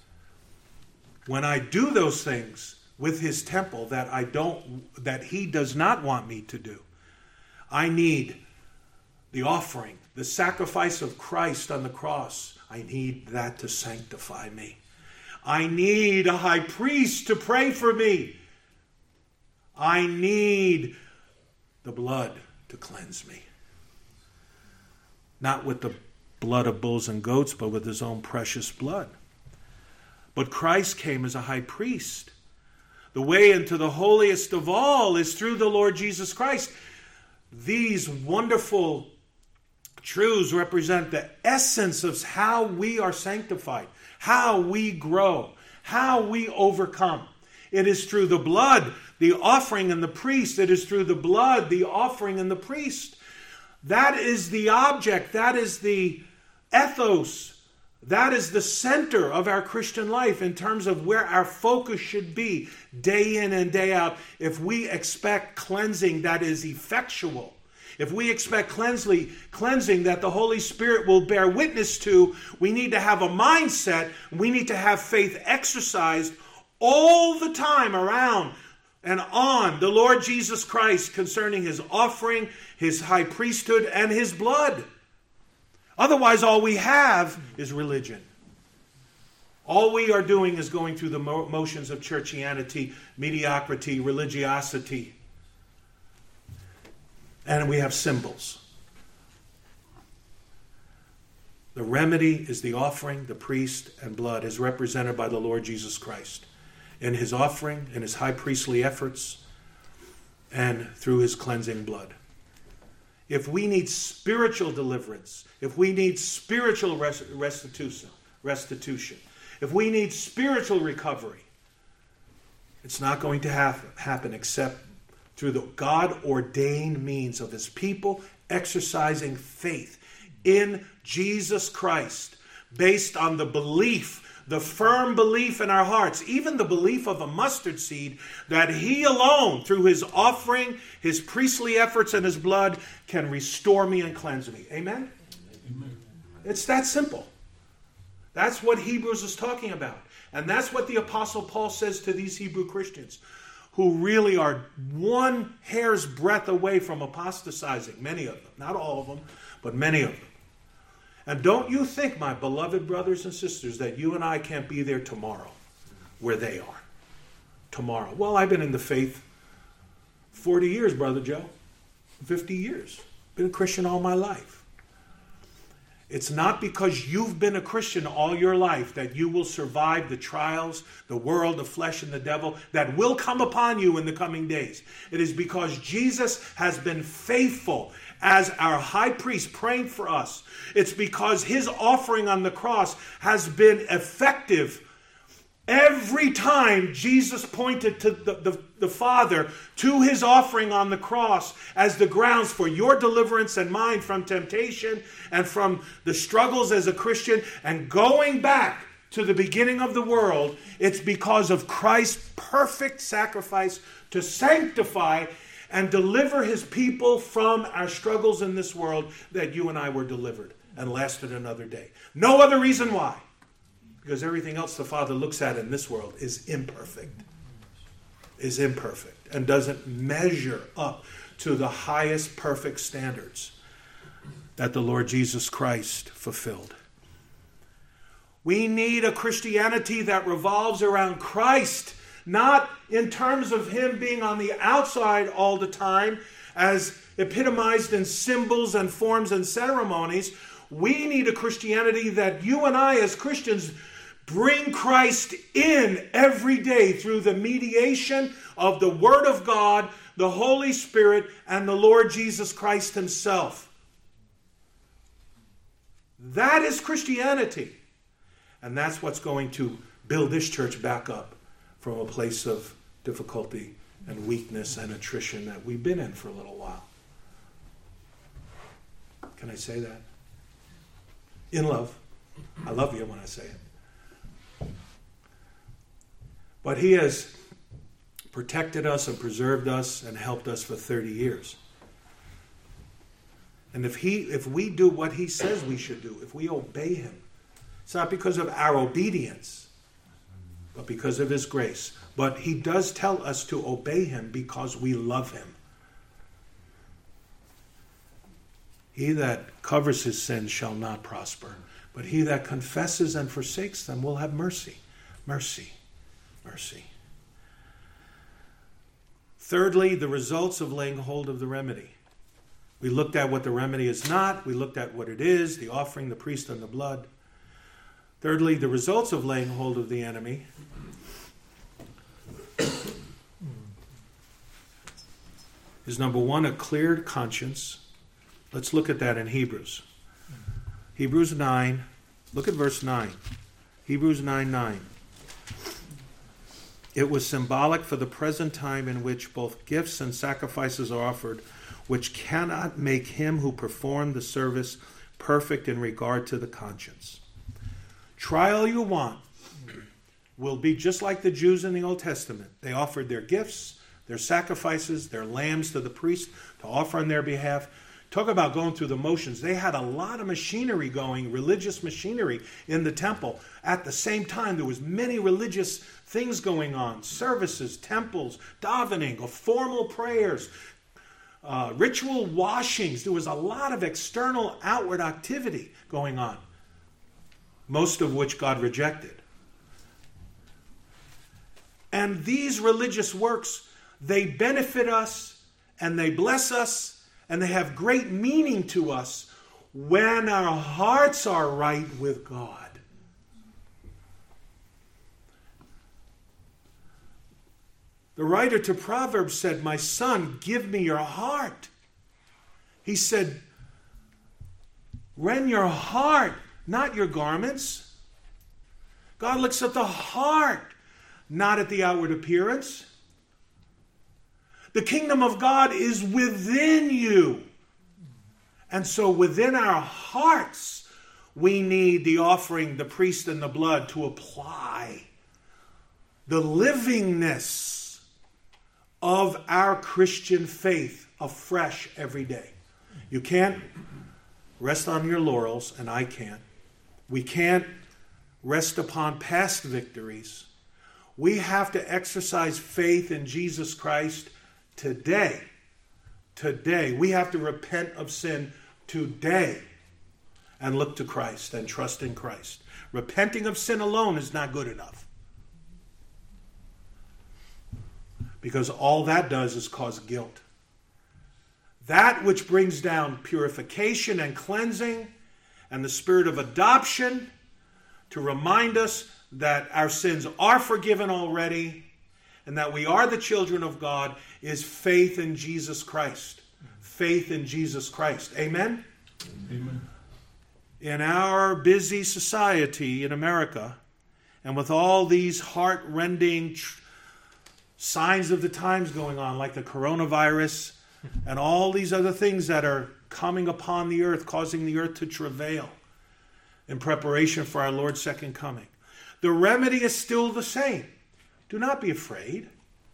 Speaker 1: When I do those things with his temple that he does not want me to do, I need the offering, the sacrifice of Christ on the cross. I need that to sanctify me. I need a high priest to pray for me. I need the blood to cleanse me. Not with the blood of bulls and goats, but with his own precious blood. But Christ came as a high priest. The way into the holiest of all is through the Lord Jesus Christ. These wonderful truths represent the essence of how we are sanctified, how we grow, how we overcome. It is through the blood, the offering, and the priest. It is through the blood, the offering, and the priest. That is the object. That is the ethos. That is the center of our Christian life in terms of where our focus should be day in and day out. If we expect cleansing that is effectual, if we expect cleansing that the Holy Spirit will bear witness to, we need to have a mindset. We need to have faith exercised all the time around and on the Lord Jesus Christ concerning his offering, his high priesthood, and his blood. Otherwise, all we have is religion. All we are doing is going through the motions of churchianity, mediocrity, religiosity. And we have symbols. The remedy is the offering, the priest, and blood is represented by the Lord Jesus Christ in his offering, in his high priestly efforts, and through his cleansing blood. If we need spiritual deliverance, if we need spiritual restitution, if we need spiritual recovery, it's not going to happen except through the God-ordained means of his people exercising faith in Jesus Christ based on the belief, the firm belief in our hearts, even the belief of a mustard seed, that he alone, through his offering, his priestly efforts, and his blood, can restore me and cleanse me. Amen? Amen. It's that simple. That's what Hebrews is talking about. And that's what the Apostle Paul says to these Hebrew Christians, who really are one hair's breadth away from apostatizing. Many of them. Not all of them, but many of them. And don't you think, my beloved brothers and sisters, that you and I can't be there tomorrow where they are. Tomorrow. Well, I've been in the faith 40 years, Brother Joe. 50 years. Been a Christian all my life. It's not because you've been a Christian all your life that you will survive the trials, the world, the flesh, and the devil that will come upon you in the coming days. It is because Jesus has been faithful as our high priest praying for us. It's because his offering on the cross has been effective. Every time Jesus pointed to the Father, to his offering on the cross as the grounds for your deliverance and mine from temptation and from the struggles as a Christian, and going back to the beginning of the world, it's because of Christ's perfect sacrifice to sanctify and deliver his people from our struggles in this world that you and I were delivered and lasted another day. No other reason why. Because everything else the Father looks at in this world is imperfect, and doesn't measure up to the highest perfect standards that the Lord Jesus Christ fulfilled. We need a Christianity that revolves around Christ, not in terms of him being on the outside all the time, as epitomized in symbols and forms and ceremonies. We need a Christianity that you and I as Christians bring Christ in every day through the mediation of the Word of God, the Holy Spirit, and the Lord Jesus Christ himself. That is Christianity. And that's what's going to build this church back up from a place of difficulty and weakness and attrition that we've been in for a little while. Can I say that? In love. I love you when I say it. But he has protected us and preserved us and helped us for 30 years. And if we do what he says we should do, if we obey him, it's not because of our obedience, but because of his grace. But he does tell us to obey him because we love him. He that covers his sins shall not prosper, but he that confesses and forsakes them will have mercy. Mercy. Mercy. Thirdly, the results of laying hold of the remedy. We looked at what the remedy is not. We looked at what it is, the offering, the priest, and the blood. Thirdly, the results of laying hold of the enemy. Is number one, a cleared conscience. Let's look at that in Hebrews. Hebrews 9. Look at verse 9. Hebrews 9:9. It was symbolic for the present time in which both gifts and sacrifices are offered, which cannot make him who performed the service perfect in regard to the conscience. Try all you want. Will be just like the Jews in the Old Testament. They offered their gifts, their sacrifices, their lambs to the priest to offer on their behalf. Talk about going through the motions. They had a lot of machinery going, religious machinery in the temple. At the same time, there was many religious things going on. Services, temples, davening, formal prayers, ritual washings. There was a lot of external, outward activity going on, most of which God rejected. And these religious works, they benefit us and they bless us and they have great meaning to us when our hearts are right with God. The writer to Proverbs said, "My son, give me your heart." He said, rend your heart, not your garments. God looks at the heart, not at the outward appearance. The kingdom of God is within you. And so within our hearts, we need the offering, the priest, and the blood to apply the livingness of our Christian faith afresh every day. You can't rest on your laurels, and I can't. We can't rest upon past victories. We have to exercise faith in Jesus Christ today. Today. We have to repent of sin today and look to Christ and trust in Christ. Repenting of sin alone is not good enough, because all that does is cause guilt. That which brings down purification and cleansing and the spirit of adoption to remind us that our sins are forgiven already and that we are the children of God is faith in Jesus Christ. Faith in Jesus Christ. Amen?
Speaker 2: Amen.
Speaker 1: In our busy society in America, and with all these heart-rending signs of the times going on, like the coronavirus and all these other things that are coming upon the earth, causing the earth to travail in preparation for our Lord's second coming, the remedy is still the same. Do not be afraid.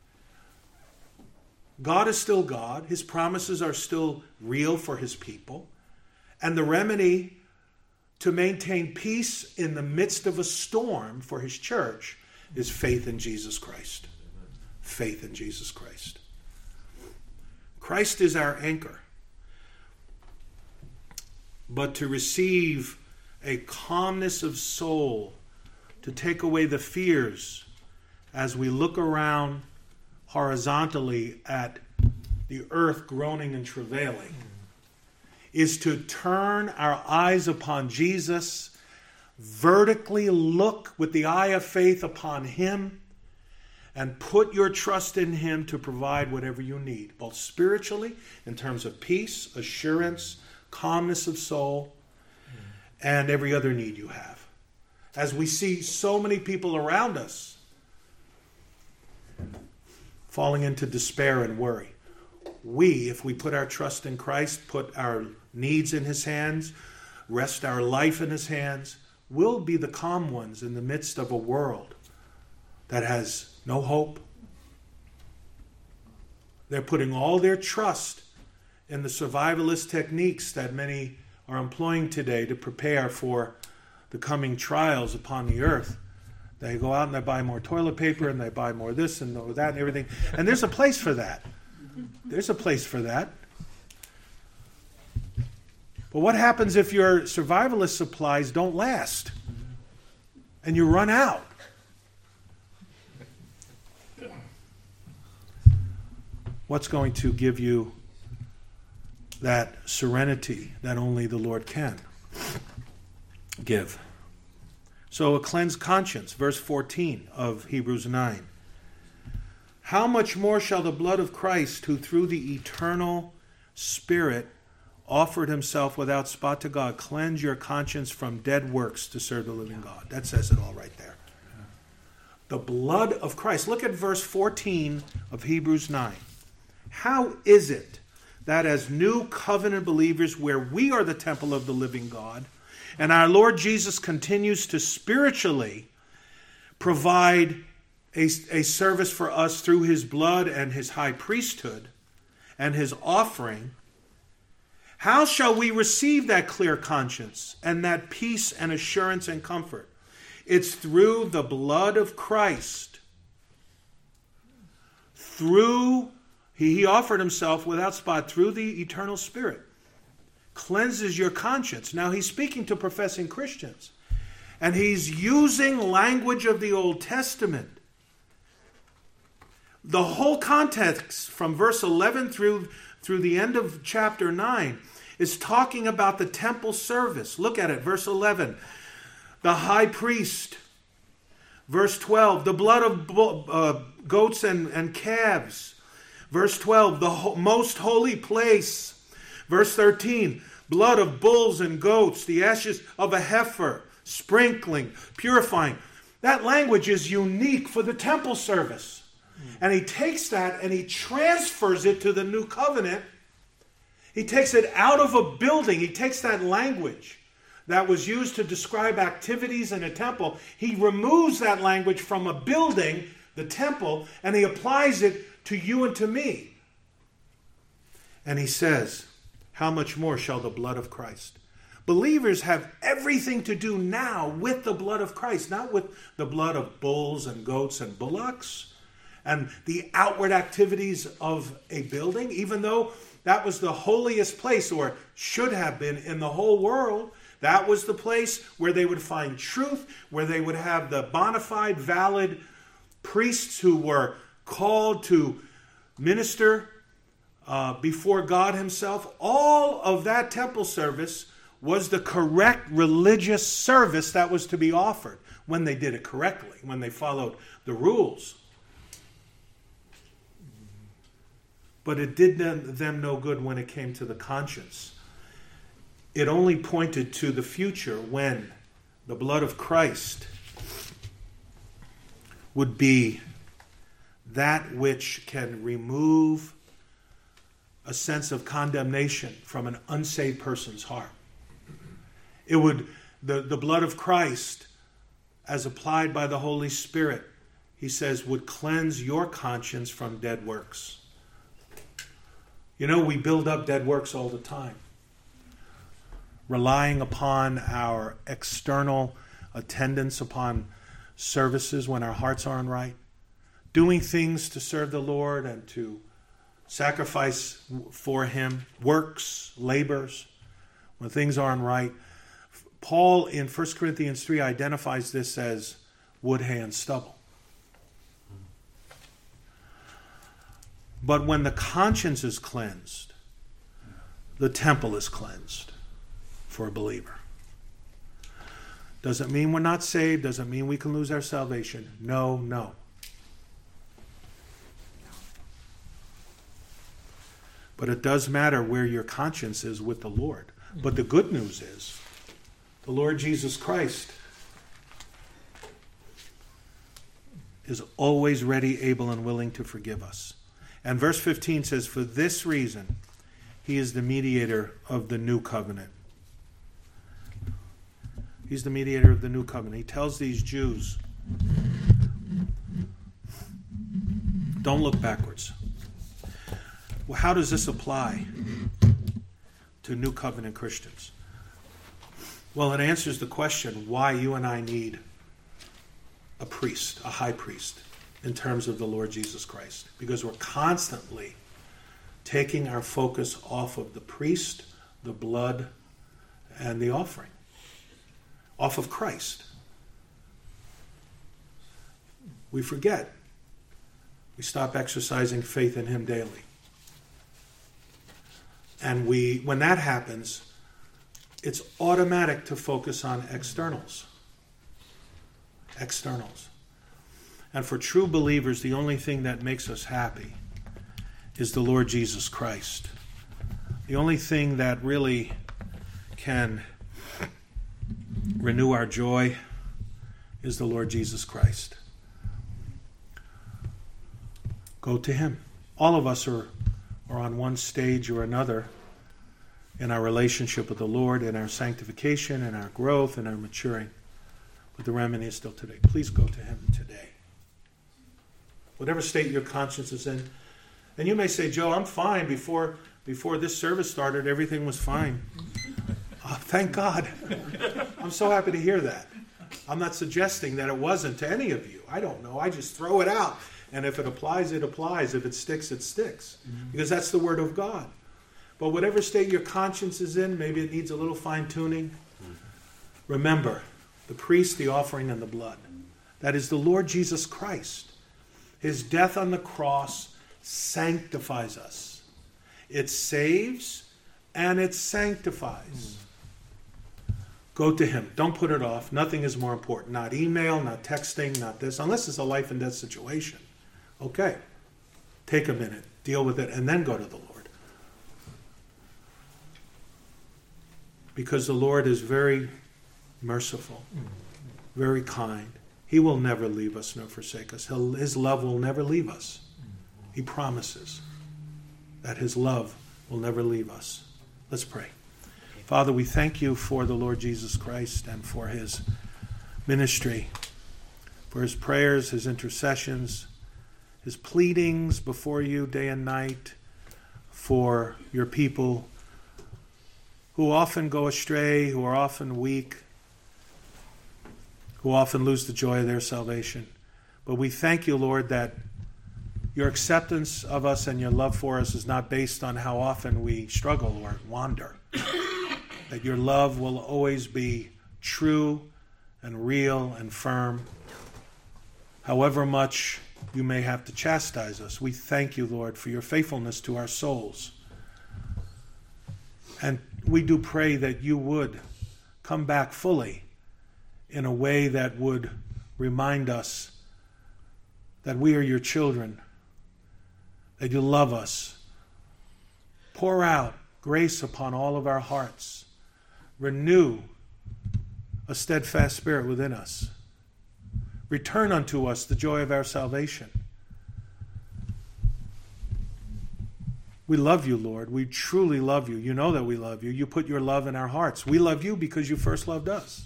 Speaker 1: God is still God. His promises are still real for his people. And the remedy to maintain peace in the midst of a storm for his church is faith in Jesus Christ. Faith in Jesus Christ. Christ is our anchor. But to receive a calmness of soul, to take away the fears as we look around horizontally at the earth groaning and travailing, is to turn our eyes upon Jesus, vertically look with the eye of faith upon him, and put your trust in him to provide whatever you need, both spiritually, in terms of peace, assurance, calmness of soul, and every other need you have. As we see so many people around us falling into despair and worry, we, if we put our trust in Christ, put our needs in his hands, rest our life in his hands, will be the calm ones in the midst of a world that has no hope. They're putting all their trust in the survivalist techniques that many are employing today to prepare for the coming trials upon the earth. They go out and they buy more toilet paper and they buy more this and more that and everything. And there's a place for that. There's a place for that. But what happens if your survivalist supplies don't last and you run out? What's going to give you that serenity that only the Lord can give. So a cleansed conscience, verse 14 of Hebrews 9. How much more shall the blood of Christ, who through the eternal Spirit offered himself without spot to God, cleanse your conscience from dead works to serve the living God? That says it all right there. The blood of Christ. Look at verse 14 of Hebrews 9. How is it that as new covenant believers, where we are the temple of the living God, and our Lord Jesus continues to spiritually provide a service for us through his blood and his high priesthood and his offering, how shall we receive that clear conscience and that peace and assurance and comfort? It's through the blood of Christ. He offered himself without spot through the eternal Spirit. Cleanses your conscience. Now he's speaking to professing Christians. And he's using language of the Old Testament. The whole context from verse 11 through the end of chapter 9 is talking about the temple service. Look at it, verse 11. The high priest. Verse 12, the blood of goats and calves. Verse 12, the most holy place. Verse 13, blood of bulls and goats, the ashes of a heifer, sprinkling, purifying. That language is unique for the temple service. And he takes that and he transfers it to the new covenant. He takes it out of a building. He takes that language that was used to describe activities in a temple. He removes that language from a building, the temple, and he applies it to you and to me. And he says, how much more shall the blood of Christ? Believers have everything to do now with the blood of Christ, not with the blood of bulls and goats and bullocks and the outward activities of a building, even though that was the holiest place, or should have been, in the whole world. That was the place where they would find truth, where they would have the bona fide, valid priests who were called to minister before God himself. All of that temple service was the correct religious service that was to be offered when they did it correctly, when they followed the rules. But it did them no good when it came to the conscience. It only pointed to the future when the blood of Christ would be that which can remove a sense of condemnation from an unsaved person's heart. It would, the blood of Christ, as applied by the Holy Spirit, he says, would cleanse your conscience from dead works. You know, we build up dead works all the time, relying upon our external attendance upon services when our hearts aren't right, doing things to serve the Lord and to sacrifice for him, works, labors, when things aren't right. Paul in 1 Corinthians 3 identifies this as wood, hay, and stubble. But when the conscience is cleansed, the temple is cleansed for a believer. Doesn't mean we're not saved. Doesn't mean we can lose our salvation. No. But it does matter where your conscience is with the Lord. But the good news is, the Lord Jesus Christ is always ready, able, and willing to forgive us. And verse 15 says, for this reason, he is the mediator of the new covenant. He's the mediator of the new covenant. He tells these Jews, don't look backwards. Well, how does this apply to new covenant Christians? Well, it answers the question why you and I need a priest, a high priest, in terms of the Lord Jesus Christ. Because we're constantly taking our focus off of the priest, the blood, and the offering. Off of Christ. We forget. We stop exercising faith in him daily. And when that happens, it's automatic to focus on externals. Externals. And for true believers, the only thing that makes us happy is the Lord Jesus Christ. The only thing that really can renew our joy is the Lord Jesus Christ. Go to him. All of us are on one stage or another in our relationship with the Lord, in our sanctification, in our growth, in our maturing. But the remedy is still today. Please go to him today. Whatever state your conscience is in. And you may say, Joe, I'm fine. Before this service started, everything was fine. Oh, thank God. I'm so happy to hear that. I'm not suggesting that it wasn't to any of you. I don't know. I just throw it out. And if it applies, it applies. If it sticks, it sticks. Because that's the Word of God. But whatever state your conscience is in, maybe it needs a little fine-tuning. Remember, the priest, the offering, and the blood. That is the Lord Jesus Christ. His death on the cross sanctifies us. It saves and it sanctifies. Go to him. Don't put it off. Nothing is more important. Not email, not texting, not this. Unless it's a life and death situation. Okay. Take a minute. Deal with it. And then go to the Lord. Because the Lord is very merciful. Very kind. He will never leave us nor forsake us. His love will never leave us. He promises that his love will never leave us. Let's pray. Father, we thank you for the Lord Jesus Christ and for his ministry, for his prayers, his intercessions, his pleadings before you day and night for your people who often go astray, who are often weak, who often lose the joy of their salvation. But we thank you, Lord, that your acceptance of us and your love for us is not based on how often we struggle or wander. That your love will always be true and real and firm. However much you may have to chastise us, we thank you, Lord, for your faithfulness to our souls. And we do pray that you would come back fully in a way that would remind us that we are your children, that you love us. Pour out grace upon all of our hearts. Renew a steadfast spirit within us. Return unto us the joy of our salvation. We love you, Lord. We truly love you. You know that we love you. You put your love in our hearts. We love you because you first loved us.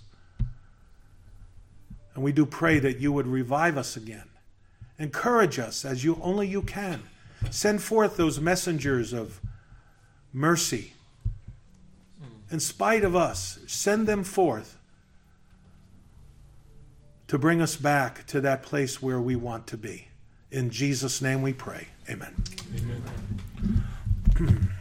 Speaker 1: And we do pray that you would revive us again. Encourage us as only you can. Send forth those messengers of mercy. In spite of us, send them forth to bring us back to that place where we want to be. In Jesus' name we pray. Amen. Amen.